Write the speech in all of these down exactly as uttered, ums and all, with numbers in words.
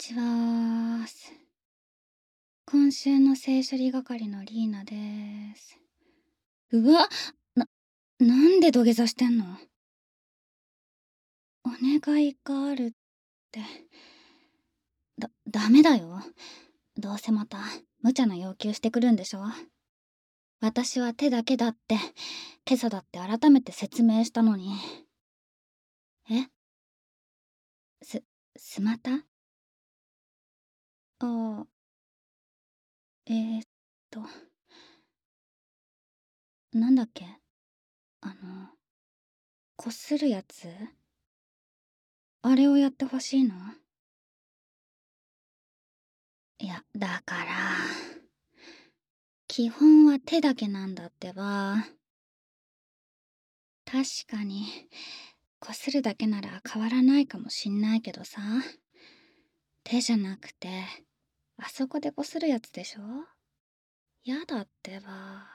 ちは。今週の性処理係のリーナです。うわ、な、なんで土下座してんの？お願いがあるって。だ、ダメだよ。どうせまた無茶な要求してくるんでしょ。私は手だけだって今朝だって改めて説明したのに。え？す、スマタ？ああ、えー、っと、なんだっけ？あの、こするやつ？あれをやってほしいの？いや、だから、基本は手だけなんだってば。確かに、こするだけなら変わらないかもしんないけどさ。手じゃなくて、あそこでこするやつでしょ？やだってば。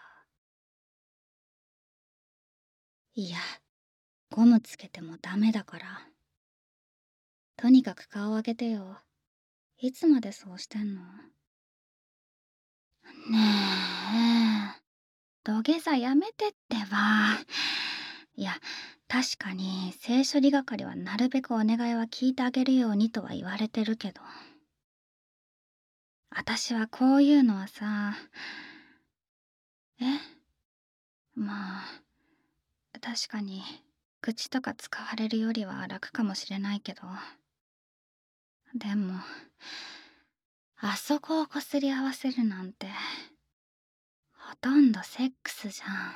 いや、ゴムつけてもダメだから。とにかく顔上げてよ。いつまでそうしてんの？ねえ、土下座やめてってば。いや、確かに性処理係はなるべくお願いは聞いてあげるようにとは言われてるけど、私はこういうのはさ、えまあ、確かに口とか使われるよりは楽かもしれないけど、でも、あそこをこすり合わせるなんて、ほとんどセックスじゃ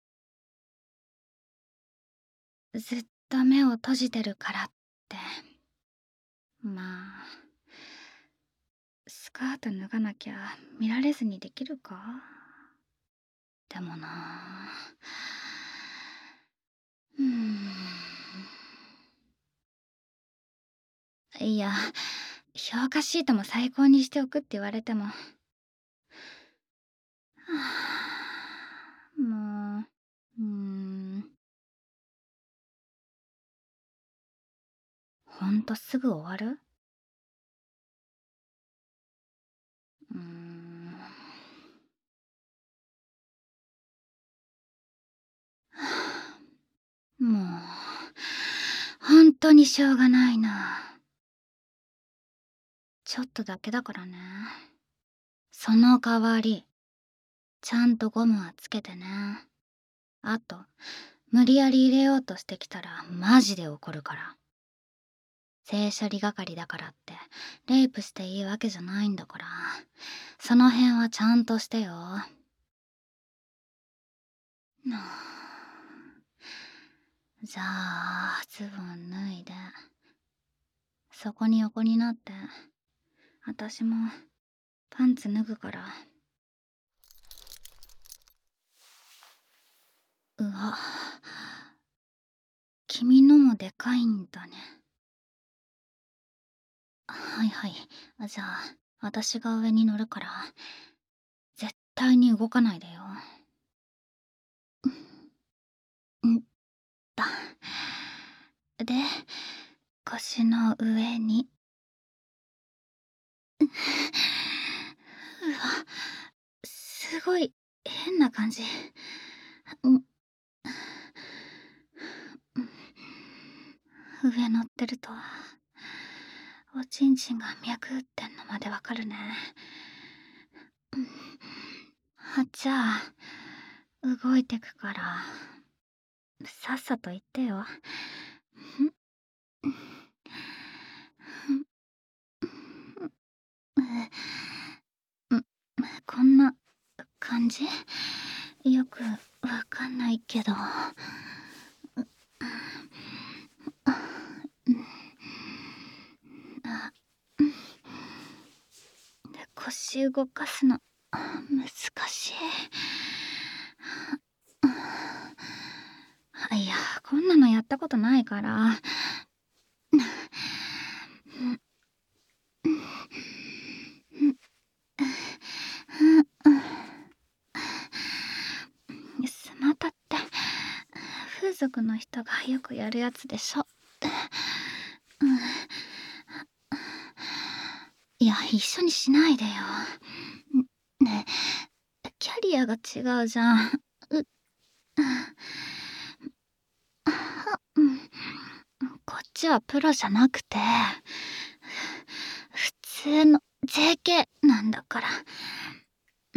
ん。ずっと目を閉じてるからって。まあ、スカート脱がなきゃ見られずにできるか？でもなあ、うーん。いや、評価シートも最高にしておくって言われても。はあ、もう、うーん。ほんとすぐ終わる？うーん。もう、ほんとにしょうがないな。ちょっとだけだからね。その代わり、ちゃんとゴムはつけてね。あと、無理やり入れようとしてきたらマジで怒るから。性処理係だからってレイプしていいわけじゃないんだから、その辺はちゃんとしてよ。なあ、じゃあズボン脱いでそこに横になって、私もパンツ脱ぐから。うわ、君のもでかいんだね。はいはい、じゃあ私が上に乗るから絶対に動かないでよ。んだ。で、腰の上に。うわ、すごい変な感じ。ん上乗ってるとおちんちんが脈打ってんのまでわかるね。あ、じゃあ動いてくからさっさと言ってよ。こんな感じ？よくわかんないけど。腰動かすの難しい。いや、こんなのやったことないから。スマタって風俗の人がよくやるやつでしょ。 いや、一緒にしないでよ。ねえ、キャリアが違うじゃん。うっ、うん。こっちはプロじゃなくて、普通の ジェーケー なんだから。うん。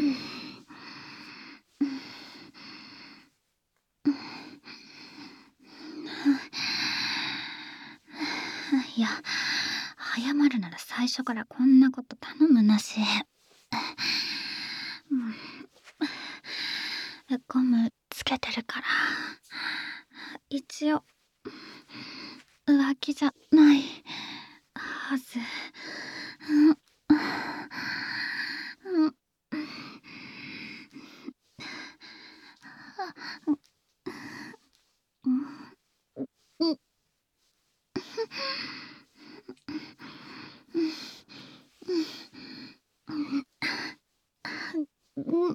いや、謝るなら最初からこんなこと頼むなし。うん、ゴムつけてるから。一応浮気じゃないはず。うん、うん、うん、うん、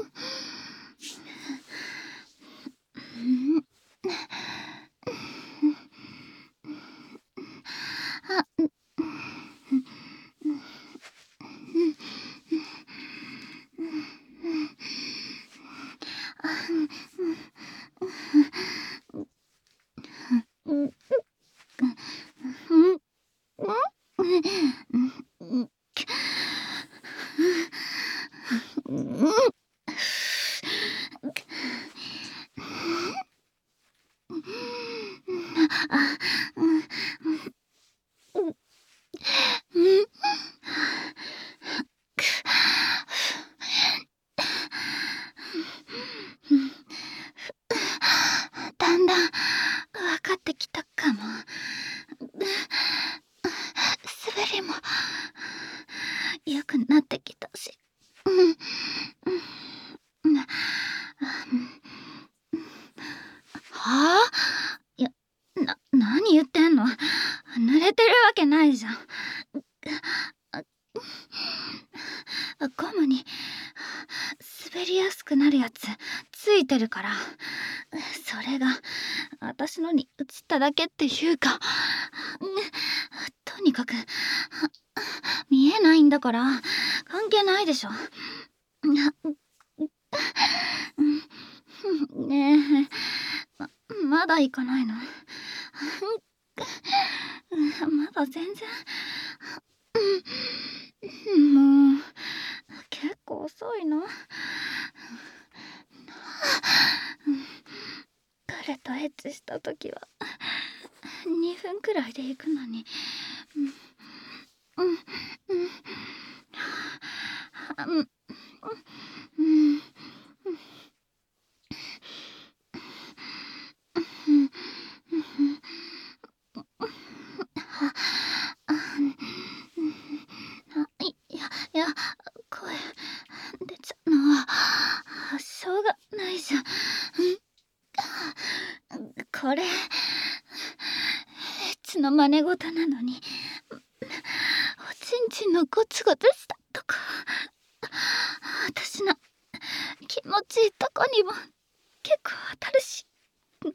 あ、うん、うん、うん、うん、うん。あ、うん、うん。だんだん分かってきたかも。滑りも良くなってきたし。うん、うん、うん。はあ？いや、な何言ってんの？濡れてるわけないじゃん。ゴムに滑りやすくなるやつついてるから、それが私のに移っただけっていうか、とにかく見えないんだから関係ないでしょ。ねえ、ままだ行かないの？まだ全然。もう結構遅いの。彼とエッチした時はにふんくらいで行くのに。うん、うん、うん、うん、うん、うん、あ、いや、いや、声出ちゃうのはしょうがないじゃん。これエッチの真似事なのに、おちんちんのゴツゴツしたとか、私の気持ちいいとこにも結構当たるし。うん、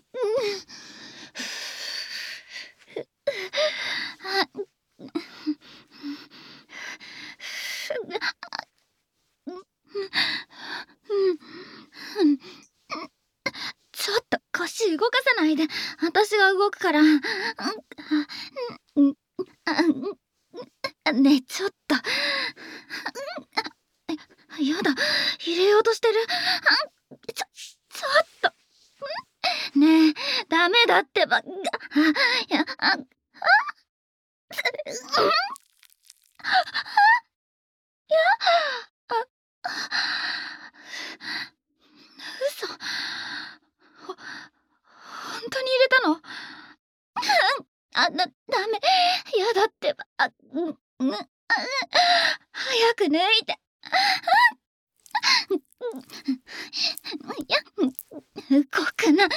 ちょっと腰動かさないで。私が動くから。うん、あ、ねえ、ちょっと。やだ、入れようとしてる。ちょ、ちょっと。ねえ、ダメだってば。あ、いや、あ、あ、嘘。ほ、ほんとに入れたの？あ、だ、ダメ。やだってば。あ、うん、うん、あ、早く抜いて。いや、動くな。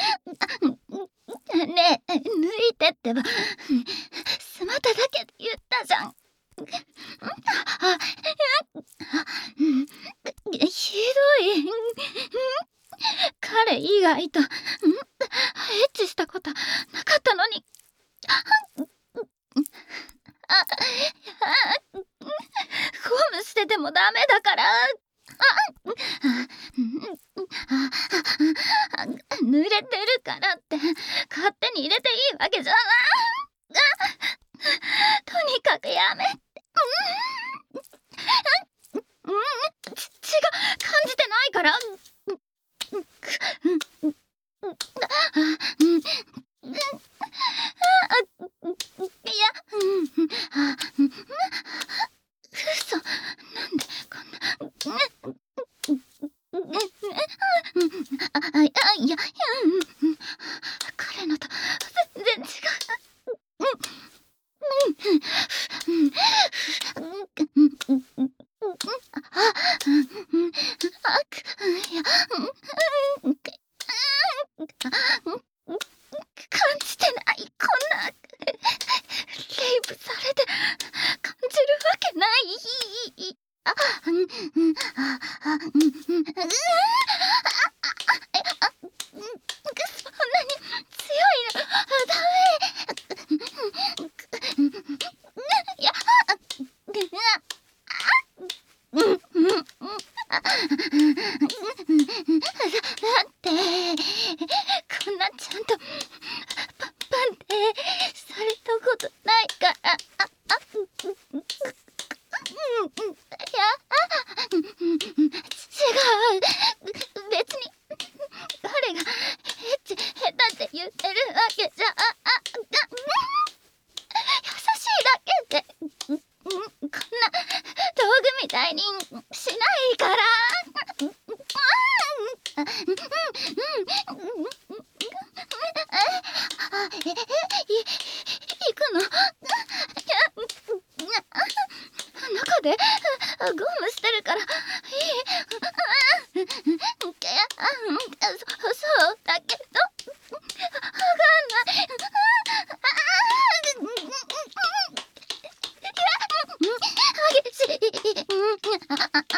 ねえ、抜いてってば。スマタだけで言ったじゃん。あ、うん、ひどい。彼以外と、ん、エッチしたことなかったのに。あ、あ、 せてもダメだから。あ、あ、濡れてるからって勝手に入れていいわけじゃない。とにかくやめて。うん、うん、ち血が感じてないから。いや、嘘、なんでこんな。あ、あ、いや、いや、彼のと全然違う。感じてない、こんな。レイプされて感じるわけない。あ、うん、うん、あ、あ、うん、うん、うん、あ、あ、そんなに強いのダメ。いや、うん、うん、うん、あ、だってこんなちゃんとパンパンってされたことないから。あ、あ、うん、いや、違う、別に彼がエッチ下手って言ってるわけじゃ、あ、あ、優しいだけで、こんな道具みたいにしないから。あ、え、え、い、行くの？いや、中でゴムしてるからいい。いや、そ、そうだけどわかんない。激しい。わかん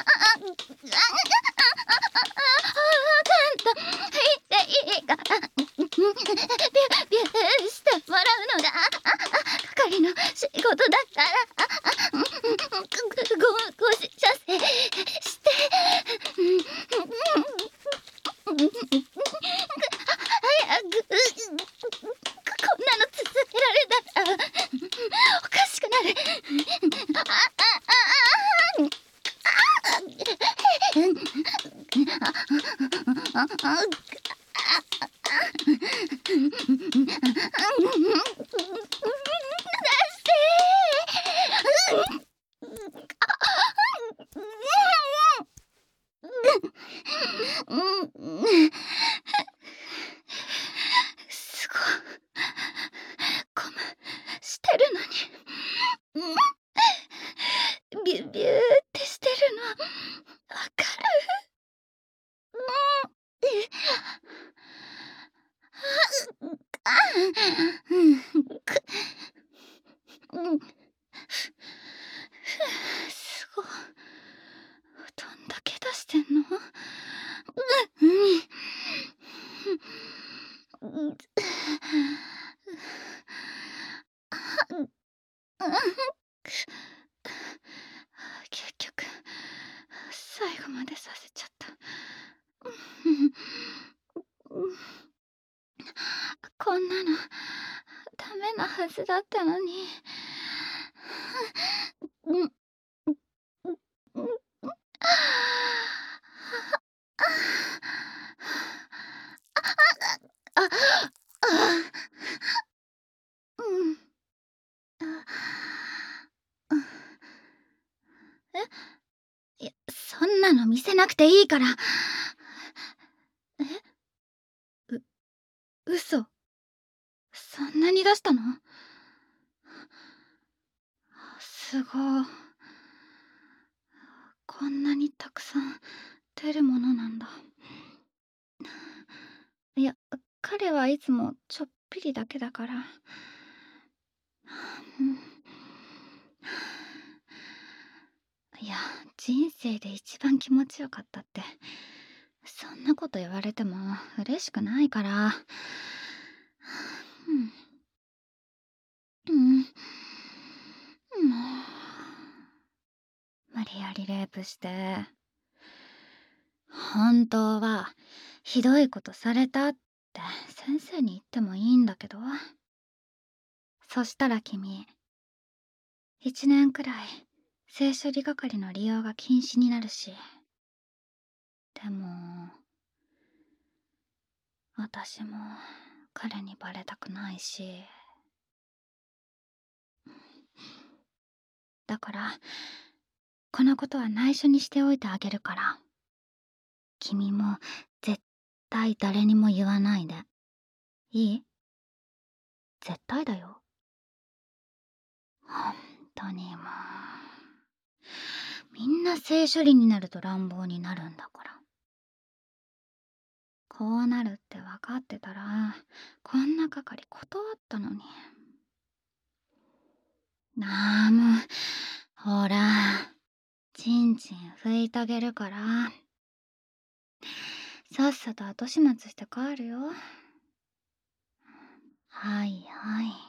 た。言っていいから。ビュビューしてもらうのが係の仕事だから。ご、ごし射精して。早く。こんなの続けられたらおかしくなる。あ、あ、あ、あ、あ、すごいゴムしてるのにビュビューってしてるのわかる？すごい。どんだけ出してんの？うん。結局最後までさせちゃった。こんなのダメなはずだったのに。うん。あ、あ、うん。え？いや、そんなの見せなくていいから。え？う嘘。そんなに出したの？すごい。こんなにたくさん出るものなんだ。いや、彼はいつもちょっぴりだけだから。うん。いや、人生で一番気持ちよかったって、そんなこと言われても嬉しくないから。うん。うん。もう、無理やりレイプして、本当はひどいことされたって先生に言ってもいいんだけど、そしたら君、一年くらい性処理係の利用が禁止になるし。でも、私も彼にバレたくないし。だから、このことは内緒にしておいてあげるから。君も絶対誰にも言わないで。いい？絶対だよ。ほんとにもう。みんな性処理になると乱暴になるんだから。こうなるって分かってたら、こんな係断ったのに。なあもう、ほら、ちんちん拭いてあげるから。さっさと後始末して帰るよ。はいはい。